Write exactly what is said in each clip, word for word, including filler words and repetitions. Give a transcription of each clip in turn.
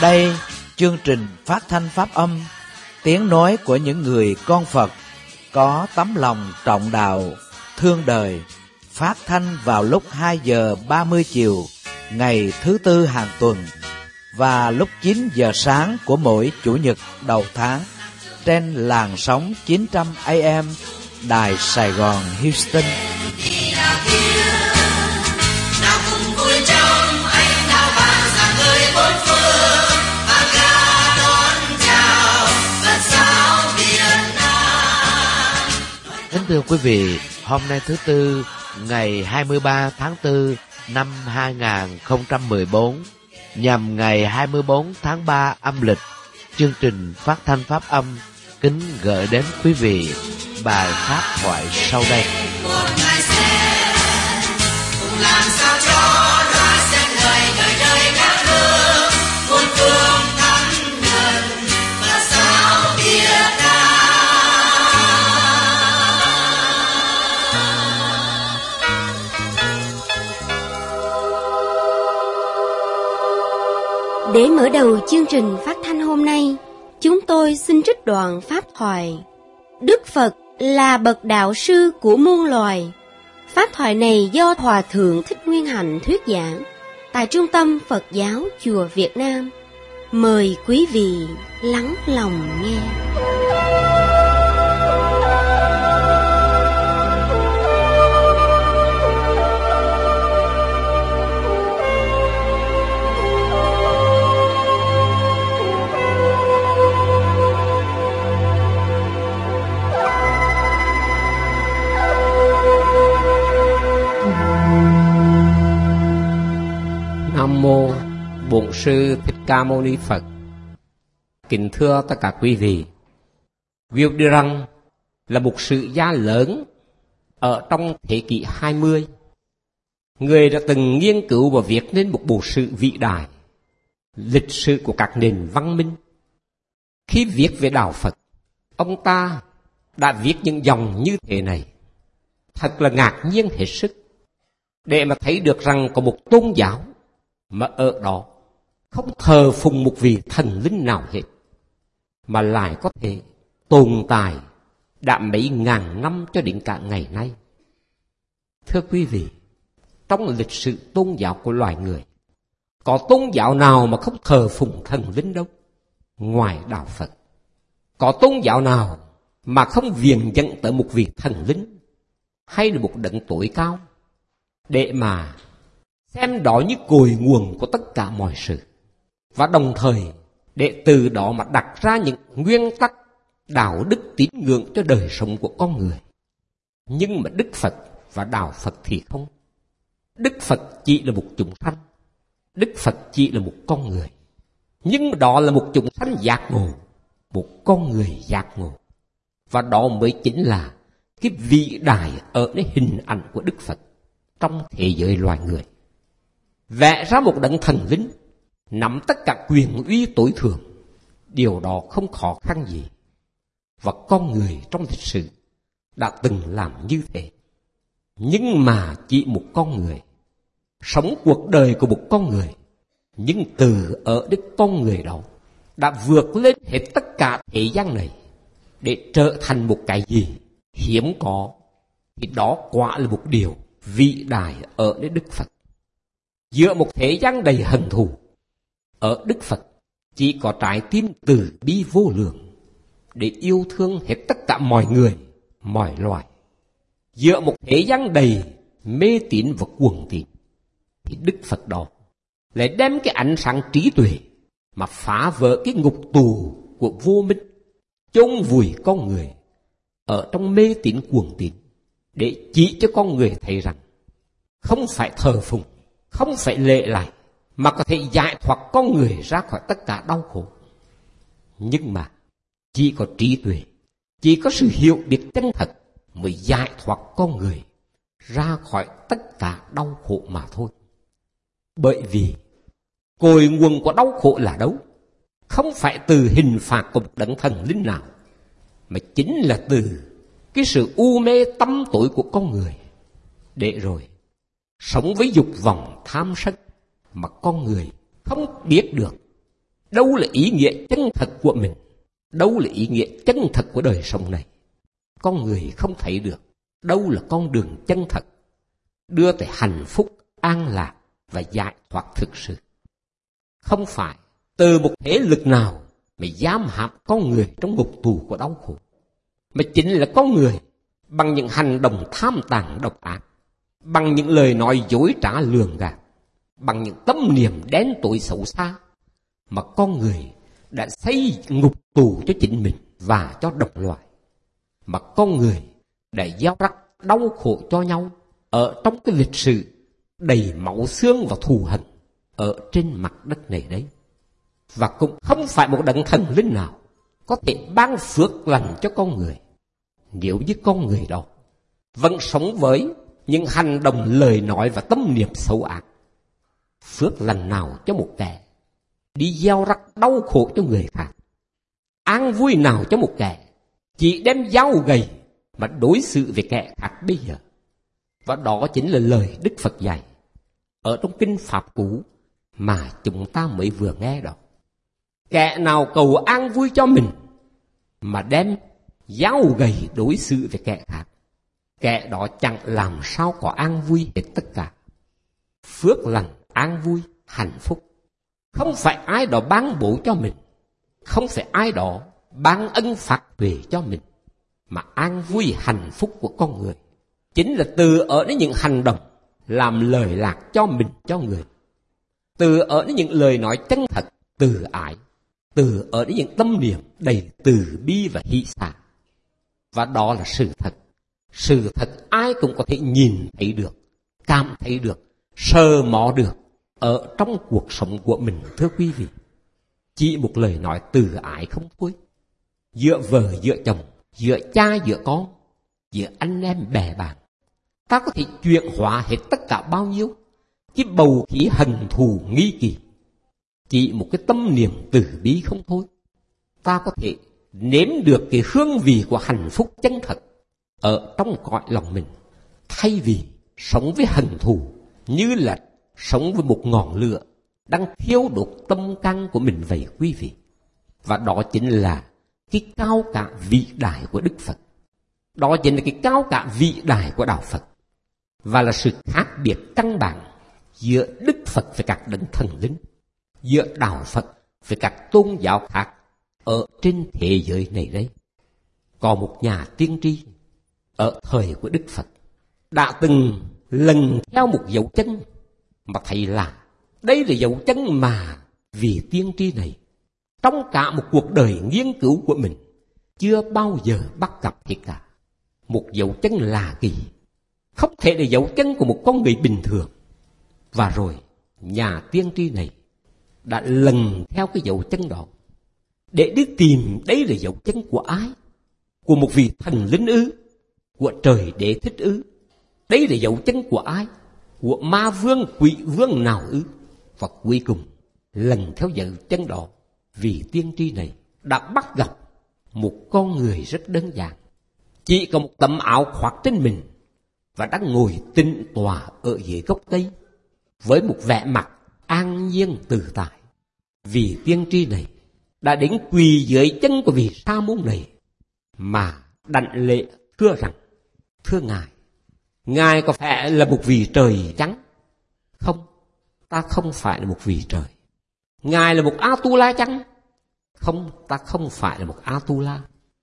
đây, chương trình phát thanh pháp âm, tiếng nói của những người con Phật có tấm lòng trọng đạo, thương đời, phát thanh vào lúc hai giờ ba mươi chiều ngày thứ tư hàng tuần và lúc chín giờ sáng của mỗi chủ nhật đầu tháng trên làn sóng chín trăm A M Đài Sài Gòn Houston. Kính thưa quý vị, hôm nay thứ Tư, ngày hai mươi ba tháng tư năm hai nghìn không trăm mười bốn, nhằm ngày hai mươi bốn tháng ba âm lịch, chương trình phát thanh pháp âm kính gửi đến quý vị bài pháp thoại sau đây. Để mở đầu chương trình phát thanh hôm nay, chúng tôi xin trích đoạn pháp thoại Đức Phật là bậc đạo sư của muôn loài. Pháp thoại này do Hòa Thượng Thích Nguyên Hạnh thuyết giảng tại Trung tâm Phật giáo Chùa Việt Nam. Mời quý vị lắng lòng nghe. Nam mô Bổn Sư Thích Ca Mâu Ni Phật. Kính thưa tất cả quý vị, Wilde Răng là một sử gia lớn ở trong thế kỷ hai mươi. Người đã từng nghiên cứu và viết nên một bộ sử vĩ đại, lịch sử của các nền văn minh. Khi viết về đạo Phật, ông ta đã viết những dòng như thế này. Thật là ngạc nhiên hết sức để mà thấy được rằng có một tôn giáo mà ở đó không thờ phụng một vị thần linh nào hết, mà lại có thể tồn tại đã mấy ngàn năm cho đến cả ngày nay. Thưa quý vị, trong lịch sử tôn giáo của loài người, có tôn giáo nào mà không thờ phụng thần linh đâu, ngoài đạo Phật. Có tôn giáo nào mà không viếng dẫn tới một vị thần linh hay là một đấng tối cao để mà xem đó như cội nguồn của tất cả mọi sự, và đồng thời để từ đó mà đặt ra những nguyên tắc đạo đức tín ngưỡng cho đời sống của con người. Nhưng mà Đức Phật và đạo Phật thì không. Đức Phật chỉ là một chúng sanh, Đức Phật chỉ là một con người, nhưng đó là một chúng sanh giác ngộ, một con người giác ngộ. Và đó mới chính là cái vĩ đại ở cái hình ảnh của Đức Phật trong thế giới loài người. Vẽ ra một đấng thần linh nắm tất cả quyền uy tối thượng, điều đó không khó khăn gì. Và con người trong lịch sử đã từng làm như thế. Nhưng mà chỉ một con người, sống cuộc đời của một con người, nhưng từ ở đức con người đó đã vượt lên hết tất cả thế gian này để trở thành một cái gì hiếm có, thì đó quả là một điều vĩ đại ở nơi Đức Phật. Giữa một thế gian đầy hận thù, ở Đức Phật chỉ có trái tim từ bi vô lượng để yêu thương hết tất cả mọi người, mọi loài. Giữa một thế gian đầy mê tín và cuồng tín, thì Đức Phật đó lại đem cái ánh sáng trí tuệ mà phá vỡ cái ngục tù của vô minh, chôn vùi con người ở trong mê tín cuồng tín, để chỉ cho con người thấy rằng không phải thờ phụng, không phải lệ lại, mà có thể giải thoát con người ra khỏi tất cả đau khổ. Nhưng mà chỉ có trí tuệ, chỉ có sự hiểu biết chân thật mới giải thoát con người ra khỏi tất cả đau khổ mà thôi. Bởi vì cội nguồn của đau khổ là đâu? Không phải từ hình phạt của một đấng thần linh nào, mà chính là từ cái sự u mê tâm tối của con người, để rồi sống với dục vọng tham sân mà con người không biết được đâu là ý nghĩa chân thật của mình, đâu là ý nghĩa chân thật của đời sống này. Con người không thấy được đâu là con đường chân thật, đưa tới hạnh phúc, an lạc và giải thoát thực sự. Không phải từ một thế lực nào mà giam hãm con người trong ngục tù của đau khổ, mà chính là con người bằng những hành động tham tàn độc ác, bằng những lời nói dối trá lường gạt, bằng những tâm niệm đen tối xấu xa, mà con người đã xây ngục tù cho chính mình và cho đồng loại, mà con người đã gieo rắc đau khổ cho nhau ở trong cái lịch sử đầy máu xương và thù hận ở trên mặt đất này đấy. Và cũng không phải một đấng thần linh nào có thể ban phước lành cho con người nếu như con người đó vẫn sống với những hành động, lời nói và tâm niệm xấu ác. Phước lành nào cho một kẻ đi gieo rắc đau khổ cho người khác, an vui nào cho một kẻ chỉ đem dao gầy mà đối xử với kẻ khác bây giờ. Và đó chính là lời Đức Phật dạy ở trong kinh Pháp Cú mà chúng ta mới vừa nghe đó. Kẻ nào cầu an vui cho mình mà đem dao gầy đối xử với kẻ khác, kẻ đó chẳng làm sao có an vui hết tất cả. Phước lành, an vui, hạnh phúc không phải ai đó ban bố cho mình, không phải ai đó ban ân phạt về cho mình, mà an vui hạnh phúc của con người chính là từ ở đến những hành động làm lời lạc cho mình cho người, từ ở đến những lời nói chân thật, từ ái, từ ở đến những tâm niệm đầy từ bi và hỷ xả. Và đó là sự thật. Sự thật ai cũng có thể nhìn thấy được, cảm thấy được, sờ mó được ở trong cuộc sống của mình, thưa quý vị. Chỉ một lời nói từ ái không thôi. Giữa vợ giữa chồng, giữa cha giữa con, giữa anh em bè bạn, ta có thể chuyển hóa hết tất cả bao nhiêu cái bầu khí hận thù nghi kỵ. Chỉ một cái tâm niệm từ bi không thôi, ta có thể nếm được cái hương vị của hạnh phúc chân thật ở trong cõi lòng mình, thay vì sống với hận thù như là sống với một ngọn lửa đang thiêu đốt tâm căn của mình vậy quý vị. Và đó chính là cái cao cả vĩ đại của Đức Phật. Đó chính là cái cao cả vĩ đại của Đạo Phật, và là sự khác biệt căn bản giữa Đức Phật với các đấng thần linh, giữa Đạo Phật với các tôn giáo khác ở trên thế giới này đấy. Có một nhà tiên tri ở thời của Đức Phật đã từng lần theo một dấu chân mà thấy là đây là dấu chân mà vị tiên tri này trong cả một cuộc đời nghiên cứu của mình chưa bao giờ bắt gặp hết cả. Một dấu chân lạ kỳ, không thể là dấu chân của một con người bình thường. Và rồi nhà tiên tri này đã lần theo cái dấu chân đó để đi tìm đây là dấu chân của ai? Của một vị thần linh ư? Của trời đế thích ư? Đây là dấu chân của ai? Của ma vương, quỷ vương nào ư? Và cuối cùng lần theo dấu chân đó, vị tiên tri này đã bắt gặp một con người rất đơn giản, chỉ có một tấm áo khoác trên mình và đang ngồi tĩnh tọa ở dưới gốc cây với một vẻ mặt an nhiên tự tại. Vị tiên tri này đã đến quỳ dưới chân của vị sa môn này mà đảnh lễ thưa rằng: thưa ngài, ngài có phải là một vị trời chăng? Không, ta không phải là một vị trời. Ngài là một A-tu-la chăng? Không, ta không phải là một A-tu-la.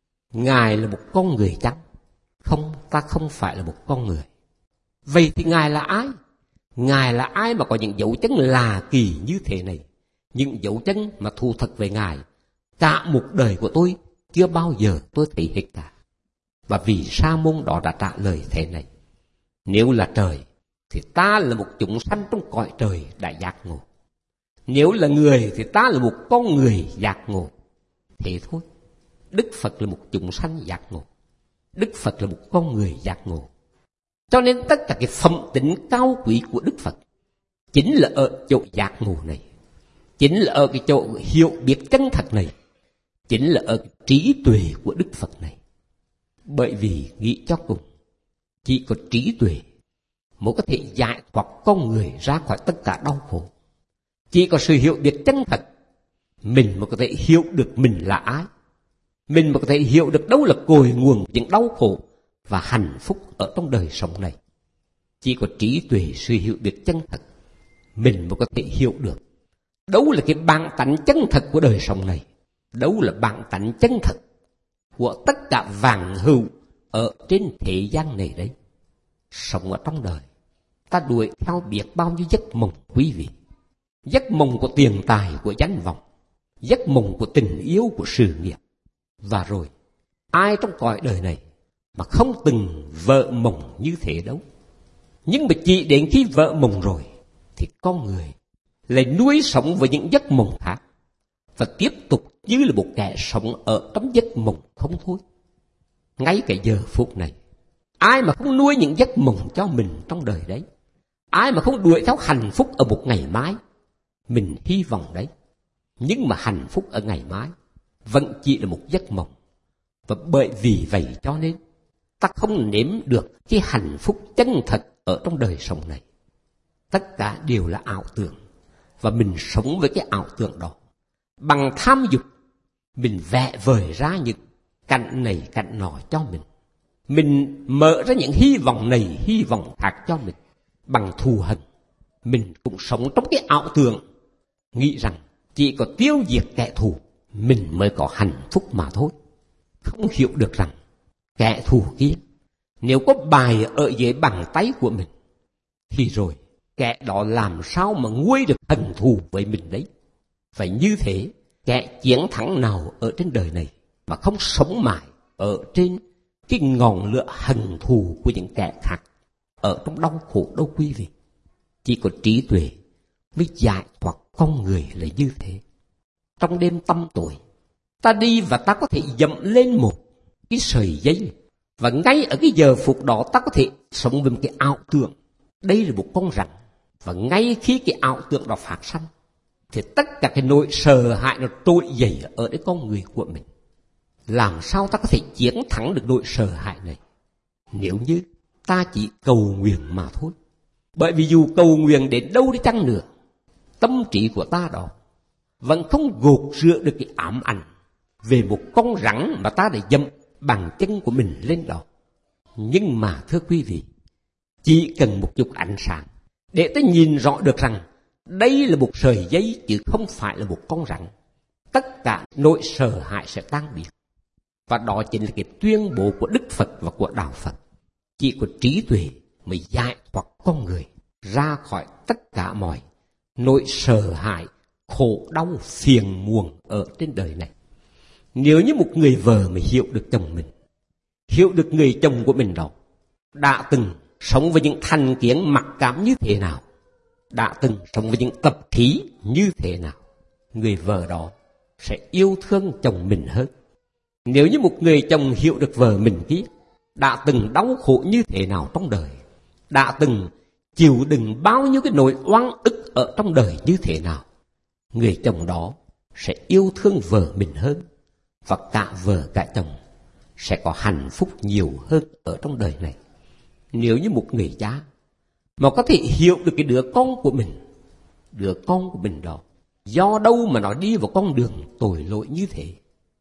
Ngài là một con người chăng? Không, ta không phải là một con người. Vậy thì ngài là ai? Ngài là ai mà có những dấu chân lạ kỳ như thế này? Những dấu chân mà thu thật về ngài cả một đời của tôi chưa bao giờ tôi thấy hết cả. Và vị sa môn đó đã trả lời thế này: nếu là trời thì ta là một chúng sanh trong cõi trời đã giác ngộ. Nếu là người thì ta là một con người giác ngộ. Thế thôi. Đức Phật là một chúng sanh giác ngộ, Đức Phật là một con người giác ngộ. Cho nên tất cả cái phẩm tính cao quý của Đức Phật chính là ở chỗ giác ngộ này, chính là ở cái chỗ hiểu biết chân thật này, chính là ở cái trí tuệ của Đức Phật này. Bởi vì nghĩ cho cùng, chỉ có trí tuệ mới có thể giải thoát con người ra khỏi tất cả đau khổ. Chỉ có sự hiểu biết chân thật mình mới có thể hiểu được mình là ai. Mình mới có thể hiểu được đâu là cội nguồn những đau khổ và hạnh phúc ở trong đời sống này. Chỉ có trí tuệ sự hiểu biết chân thật, mình mới có thể hiểu được đâu là cái bản tánh chân thật của đời sống này, đâu là bản tánh chân thật của tất cả vạn hữu ở trên thế gian này đấy. Sống ở trong đời, ta đuổi theo biết bao nhiêu giấc mộng quý vị. Giấc mộng của tiền tài, của danh vọng, giấc mộng của tình yêu, của sự nghiệp. Và rồi, ai trong cõi đời này mà không từng vợ mộng như thế đâu. Nhưng mà chỉ đến khi vợ mộng rồi, thì con người lại nuôi sống với những giấc mộng khác, và tiếp tục như là một kẻ sống ở trong giấc mộng không thôi. Ngay cái giờ phút này, ai mà không nuôi những giấc mộng cho mình trong đời đấy, ai mà không đuổi theo hạnh phúc ở một ngày mai, mình hy vọng đấy. Nhưng mà hạnh phúc ở ngày mai vẫn chỉ là một giấc mộng. Và bởi vì vậy cho nên ta không nếm được cái hạnh phúc chân thật ở trong đời sống này. Tất cả đều là ảo tưởng, và mình sống với cái ảo tưởng đó. Bằng tham dục, mình vẽ vời ra những cảnh này cảnh nọ cho mình. Mình mở ra những hy vọng này hy vọng khác cho mình. Bằng thù hận, mình cũng sống trong cái ảo tưởng, nghĩ rằng chỉ có tiêu diệt kẻ thù mình mới có hạnh phúc mà thôi. Không hiểu được rằng kẻ thù kia nếu có bài ở dưới bàn tay của mình, thì rồi kẻ đó làm sao mà nguôi được hận thù với mình đấy. Phải như thế, kẻ chiến thắng nào ở trên đời này mà không sống mãi ở trên cái ngọn lửa hận thù của những kẻ khác, ở trong đau khổ đâu quý vị. Chỉ có trí tuệ mới giải thoát con người là như thế. Trong đêm tăm tối, ta đi và ta có thể dậm lên một cái sợi dây, và ngay ở cái giờ phút đó ta có thể sống với một cái ảo tưởng. Đây là một con rắn, và ngay khi cái ảo tưởng đó phát sinh, thì tất cả cái nỗi sợ hãi nó trỗi dậy ở cái con người của mình. Làm sao ta có thể chiến thắng được nỗi sợ hãi này? Nếu như ta chỉ cầu nguyện mà thôi. Bởi vì dù cầu nguyện đến đâu đi chăng nữa, tâm trí của ta đó vẫn không gột rửa được cái ám ảnh về một con rắn mà ta đã dẫm bàn chân của mình lên đó. Nhưng mà thưa quý vị, chỉ cần một chút ánh sáng để ta nhìn rõ được rằng đây là một sợi dây chứ không phải là một con rắn, tất cả nỗi sợ hãi sẽ tan biến. Và đó chính là cái tuyên bố của Đức Phật và của Đạo Phật. Chỉ có trí tuệ mới giải thoát con người ra khỏi tất cả mọi nỗi sợ hãi, khổ đau, phiền muộn ở trên đời này. Nếu như một người vợ mà hiểu được chồng mình, hiểu được người chồng của mình đó đã từng sống với những thành kiến mặc cảm như thế nào, đã từng sống với những tập khí như thế nào, người vợ đó sẽ yêu thương chồng mình hơn. Nếu như một người chồng hiểu được vợ mình kia đã từng đau khổ như thế nào trong đời, đã từng chịu đựng bao nhiêu cái nỗi oan ức ở trong đời như thế nào, người chồng đó sẽ yêu thương vợ mình hơn, và cả vợ cả chồng sẽ có hạnh phúc nhiều hơn ở trong đời này. Nếu như một người cha mà có thể hiểu được cái đứa con của mình, đứa con của mình đó do đâu mà nó đi vào con đường tội lỗi như thế,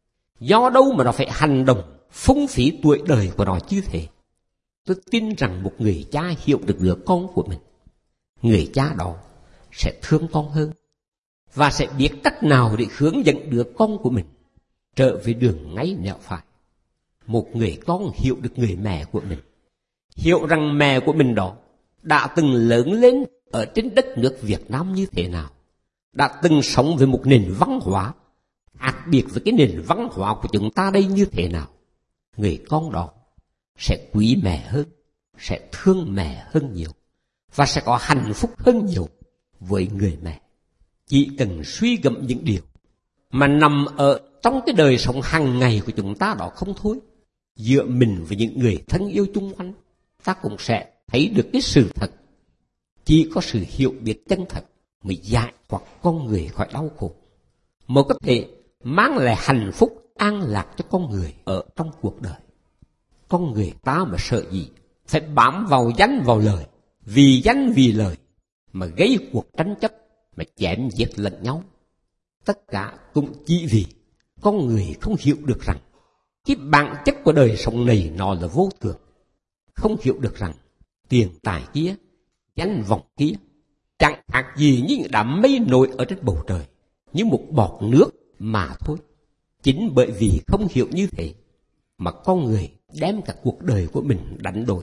do đâu mà nó phải hành động phung phí tuổi đời của nó như thế, tôi tin rằng một người cha hiểu được đứa con của mình, người cha đó sẽ thương con hơn, và sẽ biết cách nào để hướng dẫn đứa con của mình trở về đường ngay nẻo phải. Một người con hiểu được người mẹ của mình, hiểu rằng mẹ của mình đó đã từng lớn lên ở trên đất nước Việt Nam như thế nào, đã từng sống với một nền văn hóa khác biệt với cái nền văn hóa của chúng ta đây như thế nào, người con đó sẽ quý mẹ hơn, sẽ thương mẹ hơn nhiều, và sẽ có hạnh phúc hơn nhiều với người mẹ. Chỉ cần suy gẫm những điều mà nằm ở trong cái đời sống hàng ngày của chúng ta đó không thôi, giữa mình với những người thân yêu chung quanh, ta cũng sẽ thấy được cái sự thật. Chỉ có sự hiểu biết chân thật mới giải thoát con người khỏi đau khổ, mới có thể mang lại hạnh phúc an lạc cho con người ở trong cuộc đời. Con người ta mà sợ gì phải bám vào danh vào lời, vì danh vì lời mà gây cuộc tranh chấp, mà chém giết lẫn nhau. tất cả cũng chỉ vì con người không hiểu được rằng cái bản chất của đời sống này nó là vô thường. Không hiểu được rằng tiền tài kia, danh vọng kia chẳng khác gì như những đám mây nổi ở trên bầu trời, như một bọt nước mà thôi. Chính bởi vì không hiểu như thế mà con người đem cả cuộc đời của mình đánh đổi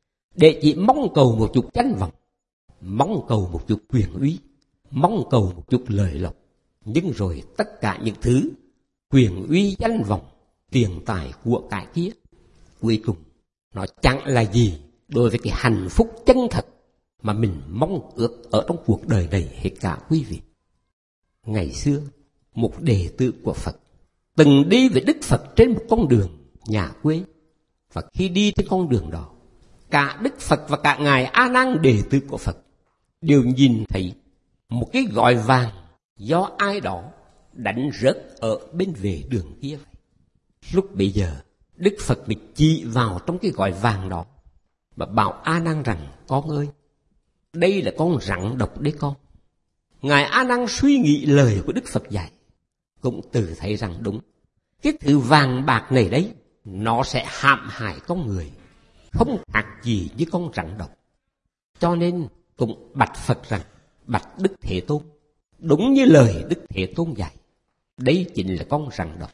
để chỉ mong cầu một chút danh vọng, mong cầu một chút quyền uy, mong cầu một chút lợi lộc. Nhưng rồi tất cả những thứ quyền uy, danh vọng, tiền tài, của cải kia cuối cùng nó chẳng là gì đối với cái hạnh phúc chân thật mà mình mong ước ở trong cuộc đời này hết cả quý vị. Ngày xưa, một đệ tử của Phật từng đi với Đức Phật trên một con đường nhà quê, và khi đi trên con đường đó, cả Đức Phật và cả ngài A Nan đệ tử của Phật đều nhìn thấy một cái gỏi vàng do ai đó đánh rớt ở bên vệ đường kia vậy. Lúc bấy giờ, Đức Phật bị chỉ vào trong cái gỏi vàng đó và bảo A Nan rằng: con ơi, đây là con rắn độc đấy con. Ngài A Nan suy nghĩ lời của Đức Phật dạy, cũng tự thấy rằng đúng, cái thứ vàng bạc này đấy nó sẽ hãm hại con người, không khác gì với con rắn độc. Cho nên cũng bạch Phật rằng: bạch Đức Thế Tôn, đúng như lời Đức Thế Tôn dạy, đây chính là con rắn độc.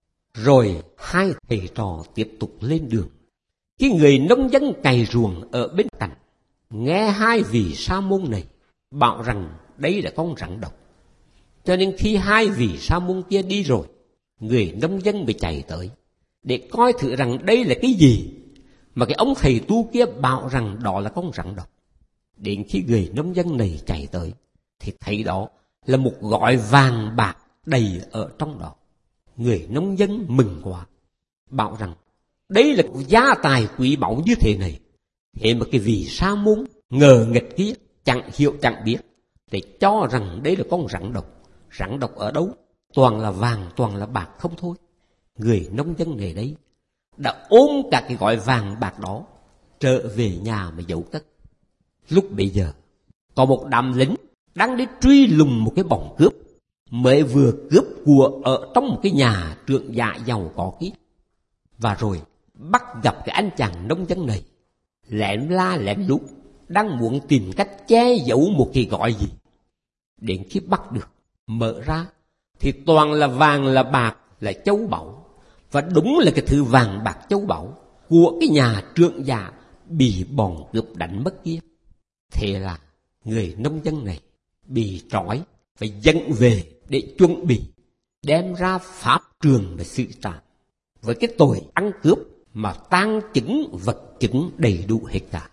Rồi hai thầy trò tiếp tục lên đường. Cái người nông dân cày ruộng ở bên cạnh nghe hai vị sa môn này bảo rằng đây là con rắn độc. Cho nên khi hai vị sa môn kia đi rồi, người nông dân bị chạy tới để coi thử rằng đây là cái gì mà cái ông thầy tu kia bảo rằng đó là con rắn độc. Đến khi người nông dân này chạy tới thì thấy đó là một gói vàng bạc đầy ở trong đó. Người nông dân mừng quá, bảo rằng đây là gia tài quý báu như thế này. Thế mà cái vị sa môn ngờ nghịch kia chẳng hiểu chẳng biết để cho rằng đây là con rắn độc. Rắn độc ở đâu? Toàn là vàng, toàn là bạc không thôi. Người nông dân này đấy đã ôm cả cái gói vàng bạc đó trở về nhà mà giấu cất. Lúc bấy giờ có một đám lính đang đi truy lùng một cái bọn cướp mới vừa cướp của ở trong một cái nhà trượng dạ giàu có kia. Và rồi bắt gặp cái anh chàng nông dân này lẻn la lẻn lút đang muốn tìm cách che giấu một cái gói gì. Đến khi bắt được, mở ra thì toàn là vàng, là bạc, là châu báu. Và đúng là cái thứ vàng bạc châu báu của cái nhà trượng dạ bị bọn cướp đánh mất kia. Thế là người nông dân này bị trói phải dẫn về để chuẩn bị đem ra pháp trường để xử trảm với cái tội ăn cướp mà tang chứng vật chứng đầy đủ hết cả.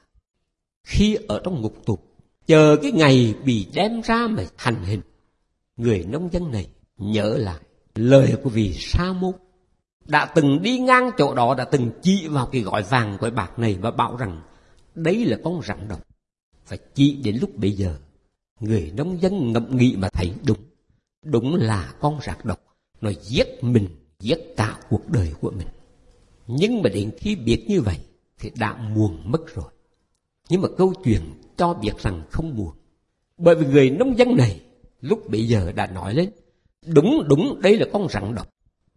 Khi ở trong ngục tù chờ cái ngày bị đem ra mà hành hình, người nông dân này nhớ lại lời của vị sa môn đã từng đi ngang chỗ đó, đã từng chỉ vào cái gói vàng gói bạc này và bảo rằng đây là con rắn độc. Và chỉ đến lúc bây giờ người nông dân ngẫm nghĩ mà thấy đúng, đúng là con rắn độc nó giết mình, giết cả cuộc đời của mình. Nhưng mà đến khi biết như vậy thì đã muộn mất rồi. Nhưng mà câu chuyện cho biết rằng không muộn, bởi vì người nông dân này lúc bấy giờ đã nói lên đúng đúng đây là con rắn độc.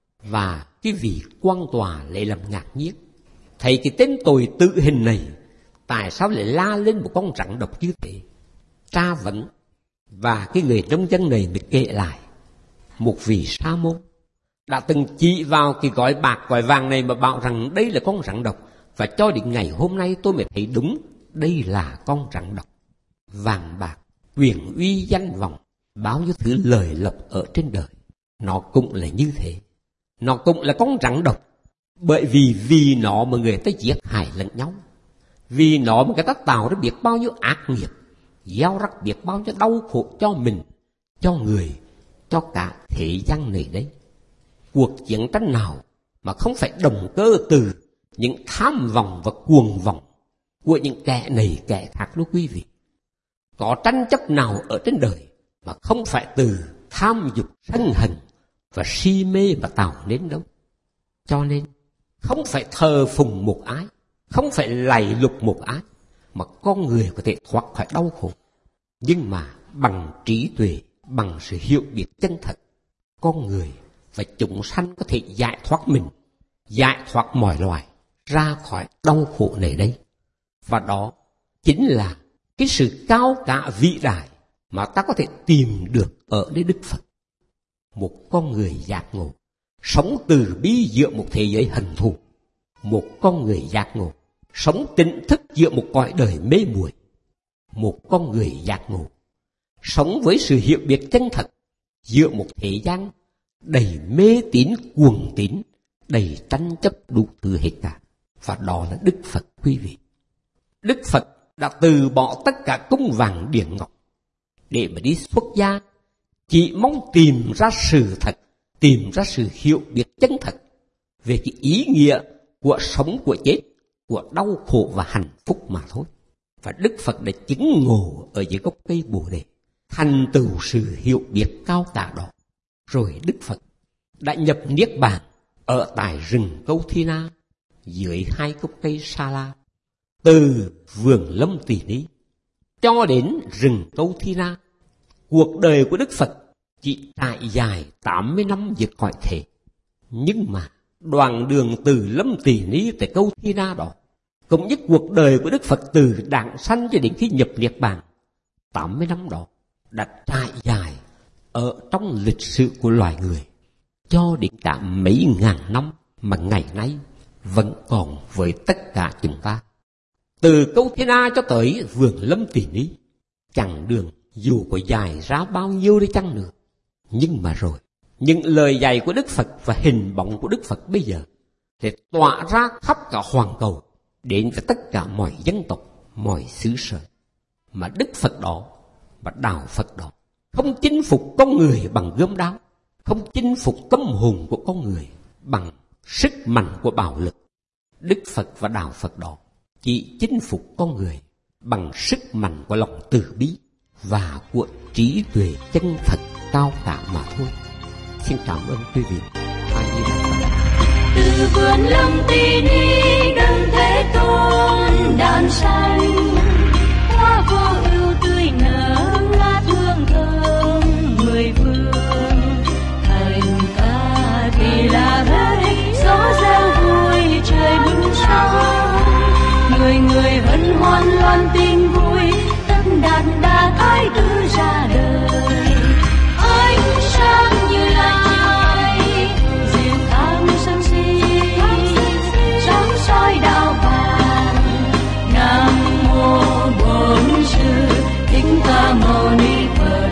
Và cái vị quan tòa lại làm ngạc nhiên, thấy cái tên tội tự hình này tại sao lại la lên một con rắn độc như thế, tra vấn. Và cái người nông dân này mới kể lại một vị sa môn đã từng chỉ vào cái gói bạc gói vàng này mà bảo rằng đây là con rắn độc. Và cho đến ngày hôm nay tôi mới thấy đúng đây là con rắn độc. Vàng bạc, quyền uy, danh vọng, bao nhiêu thứ lời lộc ở trên đời, nó cũng là như thế. Nó cũng là con rắn độc. Bởi vì vì nó mà người ta giết hại lẫn nhau, vì nó mà người ta tạo ra biết bao nhiêu ác nghiệp, gieo rắc biết bao nhiêu đau khổ cho mình, cho người, cho cả thế gian này đấy. Cuộc chiến tranh nào mà không phải động cơ từ những tham vọng và cuồng vọng của những kẻ này kẻ khác đó quý vị. Có tranh chấp nào ở trên đời mà không phải từ tham dục sân hận và si mê mà tạo nên đâu. Cho nên không phải thờ phụng một ai, không phải lạy lục một ai mà con người có thể thoát khỏi đau khổ. Nhưng mà bằng trí tuệ, bằng sự hiểu biết chân thật, con người và chúng sanh có thể giải thoát mình, giải thoát mọi loài ra khỏi đau khổ này đây. Và đó chính là cái sự cao cả vĩ đại mà ta có thể tìm được ở nơi Đức Phật. Một con người giác ngộ, sống từ bi giữa một thế giới hận thù. Một con người giác ngộ, sống tỉnh thức giữa một cõi đời mê muội. Một con người giác ngộ, sống với sự hiểu biết chân thật giữa một thế gian đầy mê tín cuồng tín, đầy tranh chấp đủ thứ hết cả. Và đó là Đức Phật, quý vị. Đức Phật đã từ bỏ tất cả cung vàng điện ngọc để mà đi xuất gia, chỉ mong tìm ra sự thật, tìm ra sự hiểu biết chân thật về cái ý nghĩa của sống, của chết, của đau khổ và hạnh phúc mà thôi. Và Đức Phật đã chứng ngộ ở dưới gốc cây Bồ Đề, thành tựu sự hiểu biết cao cả đó. Rồi Đức Phật đã nhập niết bàn ở tại rừng Câu Thi Na, dưới hai gốc cây Sa La. Từ vườn Lâm Tỳ Ni cho đến rừng Câu Thi Na, cuộc đời của Đức Phật chỉ trải dài tám mươi năm vượt khỏi thể. Nhưng mà đoạn đường từ Lâm Tỳ Ni tới Câu Thi Na đó, cũng như cuộc đời của Đức Phật từ đản sanh cho đến khi nhập niết bàn, tám mươi năm đó đã trải dài ở trong lịch sử của loài người cho đến cả mấy ngàn năm mà ngày nay vẫn còn với tất cả chúng ta. Từ Câu Thi Na cho tới vườn Lâm Tỳ Ni, chặng đường dù có dài ra bao nhiêu đi chăng nữa, nhưng mà rồi những lời dạy của Đức Phật và hình bóng của Đức Phật bây giờ thì tỏa ra khắp cả hoàn cầu, đến với tất cả mọi dân tộc, mọi xứ sở. Mà Đức Phật đó và đạo Phật đó không chinh phục con người bằng gươm đao, không chinh phục tâm hồn của con người bằng sức mạnh của bạo lực. Đức Phật và đạo Phật đó chỉ chinh phục con người bằng sức mạnh của lòng từ bi và của trí tuệ chân thật cao cả mà thôi. Xin cảm ơn quý vị. Từ vườn Lâm Tỳ Ni đấng Thế Tôn đàn xanh, hoa vô ưu tươi nở ngát hương thơm mười phương. Thành ca thì là hơi gió reo vui trời bừng sáng, người người hân hoan loan tin vui, tất đàn đa thái tử ra đời. Ánh sáng như lai diệu thắng sân si, sáng soi đạo vàng. Nam mô Bổn Sư Thích Ca Mâu Ni Phật.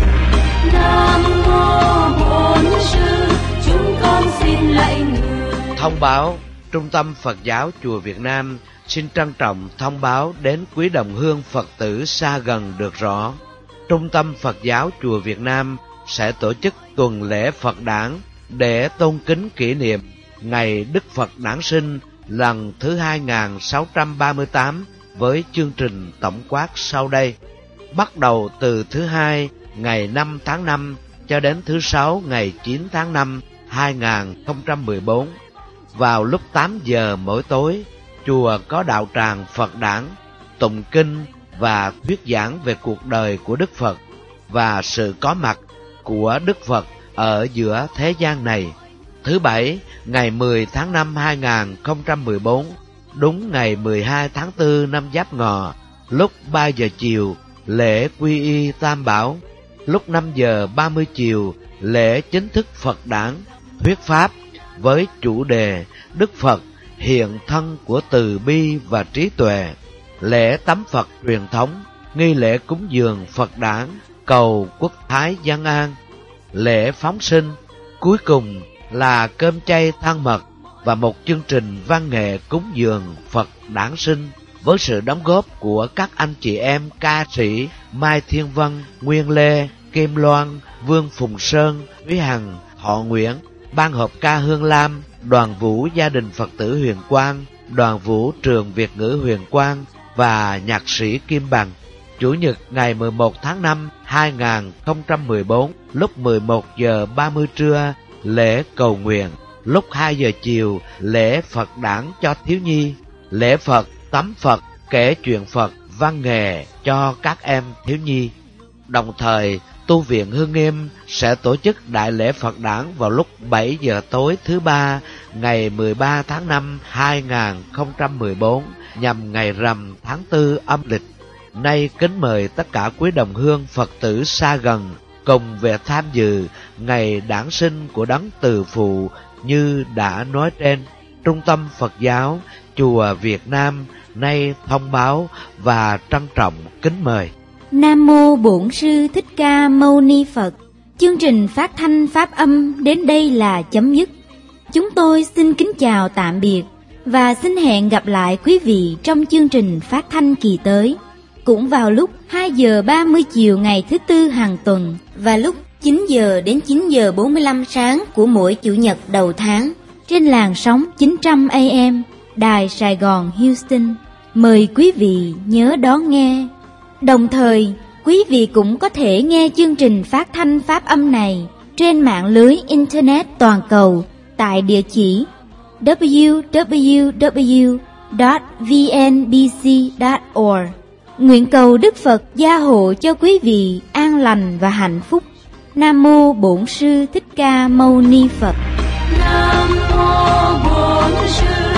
Nam mô Bổn Sư, chúng con xin lạy người. Thông báo: Trung tâm Phật giáo Chùa Việt Nam xin trân trọng thông báo đến quý đồng hương Phật tử xa gần được rõ. Trung tâm Phật giáo Chùa Việt Nam sẽ tổ chức tuần lễ Phật đản để tôn kính kỷ niệm ngày Đức Phật đản sinh lần thứ hai nghìn sáu trăm ba mươi tám với chương trình tổng quát sau đây. Bắt đầu từ thứ hai ngày năm tháng năm cho đến thứ sáu ngày chín tháng năm hai nghìn không trăm mười bốn, vào lúc tám giờ mỗi tối, chùa có đạo tràng Phật đản, tụng kinh và thuyết giảng về cuộc đời của Đức Phật và sự có mặt của Đức Phật ở giữa thế gian này. Thứ bảy, ngày mười tháng năm hai nghìn không trăm mười bốn, đúng ngày mười hai tháng tư năm Giáp Ngọ, lúc ba giờ chiều, lễ quy y Tam Bảo. Lúc năm giờ ba mươi chiều, lễ chính thức Phật đản, thuyết pháp với chủ đề Đức Phật hiện thân của từ bi và trí tuệ. Lễ tắm Phật truyền thống, nghi lễ cúng dường Phật đản, cầu quốc thái dân an. Lễ phóng sinh, cuối cùng là cơm chay than mật và một chương trình văn nghệ cúng dường Phật đản sinh với sự đóng góp của các anh chị em ca sĩ Mai Thiên Vân, Nguyên Lê, Kim Loan, Vương Phùng Sơn, Thúy Hằng, Thọ Nguyễn, ban hợp ca Hương Lam, đoàn vũ gia đình Phật tử Huyền Quang, đoàn vũ trường Việt ngữ Huyền Quang và nhạc sĩ Kim Bằng. Chủ nhật ngày mười một tháng năm hai nghìn không trăm mười bốn, lúc mười một giờ ba mươi trưa, lễ cầu nguyện. Lúc hai giờ chiều, lễ Phật đản cho thiếu nhi. Lễ Phật, tắm Phật, kể chuyện Phật, văn nghệ cho các em thiếu nhi. Đồng thời Tu viện Hương Nghiêm sẽ tổ chức Đại lễ Phật đản vào lúc bảy giờ tối thứ ba ngày mười ba tháng năm hai nghìn không trăm mười bốn nhằm ngày rằm tháng tư âm lịch. Nay kính mời tất cả quý đồng hương Phật tử xa gần cùng về tham dự ngày đản sinh của Đấng Từ Phụ như đã nói trên. Trung tâm Phật giáo Chùa Việt Nam nay thông báo và trân trọng kính mời. Nam mô Bổn Sư Thích Ca Mâu Ni Phật. Chương trình phát thanh pháp âm đến đây là chấm dứt. Chúng tôi xin kính chào tạm biệt và xin hẹn gặp lại quý vị trong chương trình phát thanh kỳ tới, cũng vào lúc hai giờ ba mươi chiều ngày thứ tư hàng tuần và lúc chín giờ đến chín giờ bốn mươi lăm sáng của mỗi chủ nhật đầu tháng trên làn sóng chín trăm A M Đài Sài Gòn Houston. Mời quý vị nhớ đón nghe. Đồng thời, quý vị cũng có thể nghe chương trình phát thanh pháp âm này trên mạng lưới Internet toàn cầu tại địa chỉ w w w chấm v n b c chấm org. Nguyện cầu Đức Phật gia hộ cho quý vị an lành và hạnh phúc. Nam mô Bổn Sư Thích Ca Mâu Ni Phật. Nam mô Bổn Sư